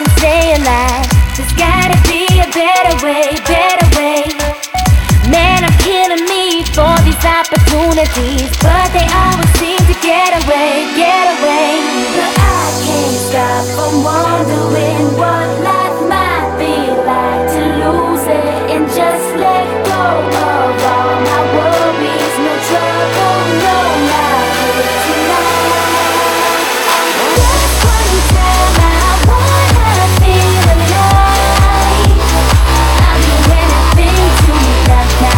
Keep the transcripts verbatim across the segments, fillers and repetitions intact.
can stay alive. There's gotta be a better way, better way. Man, I'm killing me for these opportunities, but they always seem to get away, get away. But I can't stop from wondering what life might be like to lose it and just let go of all my worries. No trouble, no matter tonight. Just one time I wanna feel alive. I'll do anything to not die.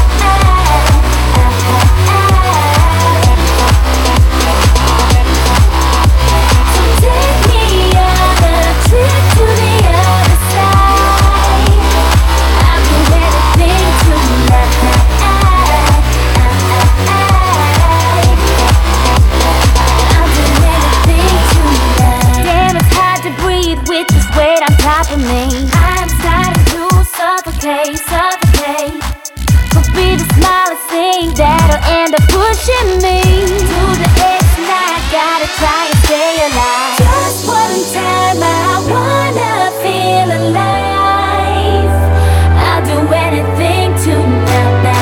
So take me on a trip to the other side. I'll do anything to not die. I'll do anything tonight. Damn, it's hard to breathe with this weight on top of me. I'm starting to suffocate, suffocate. Could be the smallest thing that'll end up pushing me to the edge, and I gotta try and stay alive. Just one time I wanna feel alive. I'll do anything to not die.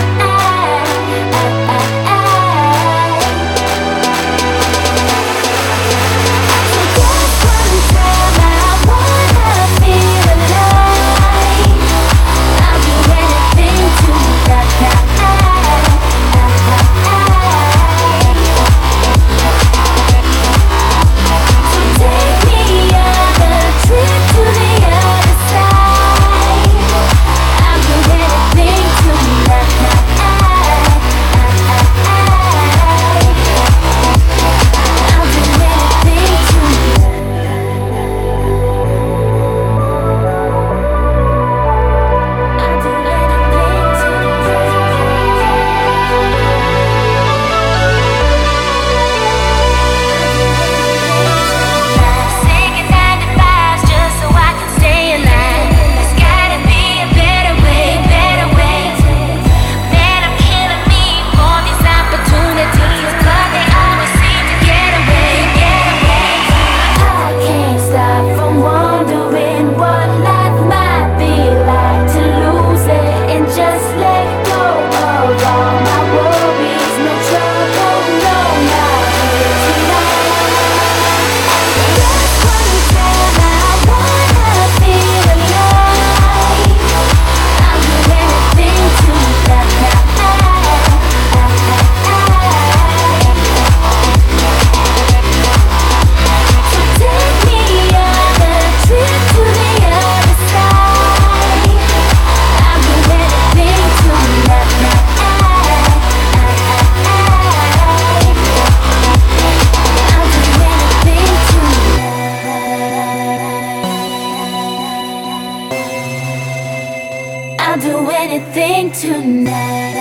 I'll do anything tonight.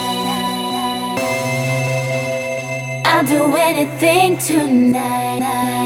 I'll do anything tonight.